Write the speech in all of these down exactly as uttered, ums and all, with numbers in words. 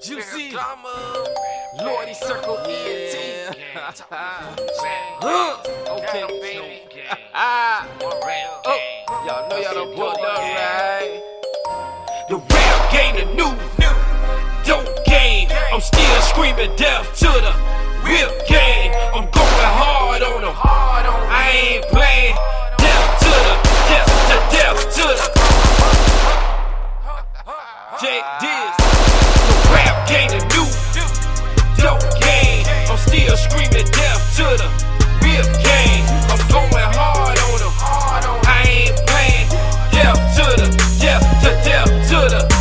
Juicy, Lordy Circle E N T. Okay, oh, y'all know y'all done pulled up, right? The rap game, the new, new dope game. I'm still screaming death to the whip game. I'm going hard on them. I ain't playing. Death to the, death to death to the. J Diz. The rap game, the new dope game. I'm still screaming death to the whip game. I'm going hard on them. I ain't playing. Death to the, death to death to the.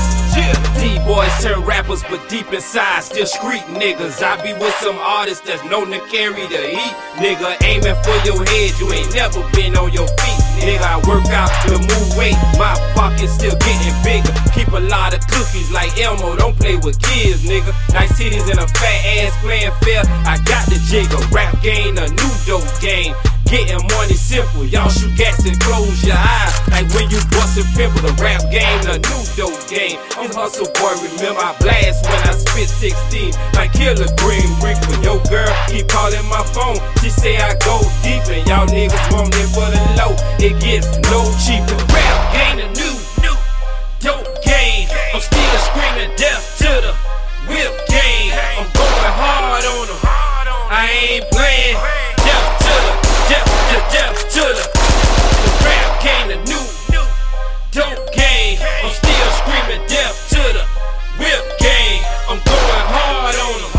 D-boys turn rappers, but deep inside still street niggas. I be with some artists that's known to carry the heat. Nigga, aiming for your head, you ain't never been on your feet. Nigga, I work out to move weight, my pocket's still getting bigger. Keep a lot of cookies like Elmo, don't play with kids, nigga. Nice titties and a fat ass playing fair, I got the jigger. Rap game, a new dope game. Getting money simple, y'all shoot gas and close your eyes. Like when you bust a pimple, the rap game, the new dope game. I'm hustle boy, remember I blast when I spit sixteen. Like Killer Green Reaper, yo girl keep calling my phone. She say I go deep and y'all niggas want it for the low. It gets no cheaper. Rap game, the new, new dope game. I'm still screaming death to the whip game. I'm going hard on them. I ain't playing. Death to the, death to death to the. The rap game, the new, new dope game. I'm still screaming death to the whip game. I'm going hard on them.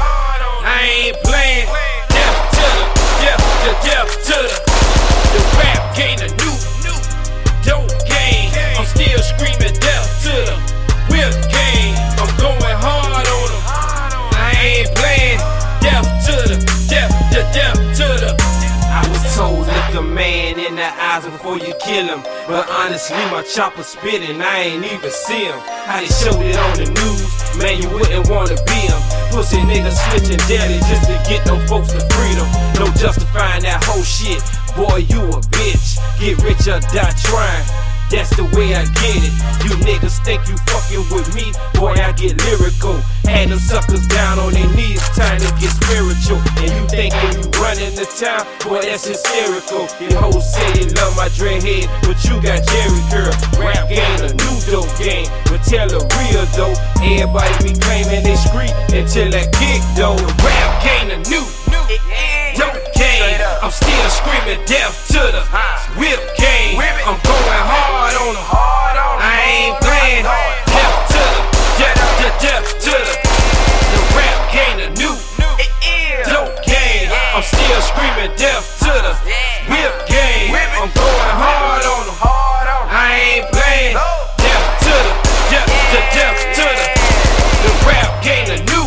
I ain't playing. Death to the, death to death to the. The rap game, the new, new dope game. I'm still screaming death to the whip game. I'm going hard on them. I ain't playing. Death to the, death to death to the. I was told look a man in the eyes before you kill him, but honestly my chopper spitting, I ain't even see him. How they showed it on the news, man you wouldn't wanna be him. Pussy niggas snitching daily just to get them folks to freedom. No justifying that whole shit, boy you a bitch. Get rich or die trying, that's the way I get it. You niggas think you fucking with me, boy I get lyrical. Had them suckers down on their knees, time to get spiritual. And you thinking you running the town, boy that's hysterical. These hoes say they love my dreadhead, but you got Jerry curl. Rap game, a new dope game, but tell a real dope. Everybody be claiming they street until that kick though. The rap game, a new dope game. I'm still screaming death to the whip game. I'm going hard on them. I ain't playing. Death to the, death to death to the. The rap game, the new dope game. I'm still screaming death to the whip game. I'm going hard on them. I ain't playing. Death to the, death to death to the. The rap game, the new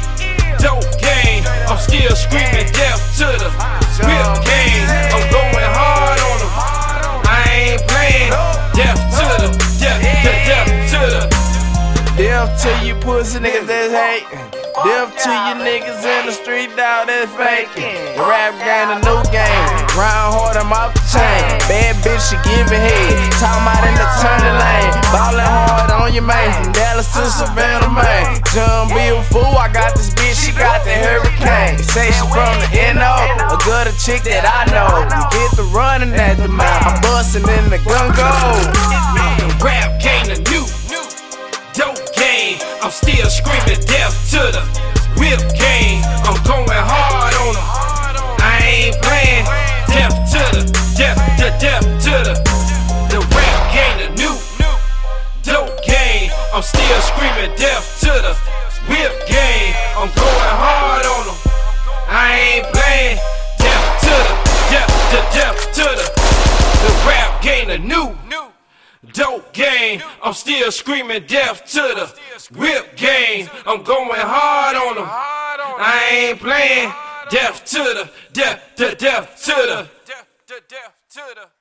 dope game. I'm still screaming death to the whip game. I'm going hard on them. I ain't playing. Death to the, death to death to the. Death to you pussy niggas that's hating. Death to you niggas in the street dog that's faking. The rap game, a new game. Grind hard, I'm off the chain. Bad bitch, she giving head. Talking about in the turning lane. Ballin' hard on your man. From Dallas to Savannah, man. John be a fool, I got this bitch, she got the hurricane. Say she from the N O, a good chick that I know. You get the running at the mouth. I'm bustin' in the gun go. The rap game, the new dope game. I'm still screaming death to the whip game. I'm going hard on them. I ain't playing. Death to the, death to death to the. The rap game, the new dope game. I'm still screaming death to the whip game. I'm going hard on them. I ain't playing. Death to the, death to death to the. The rap game, the new dope game. I'm still screaming death to the whip game. I'm going hard on them. I ain't playing. Death to the, death to death to the.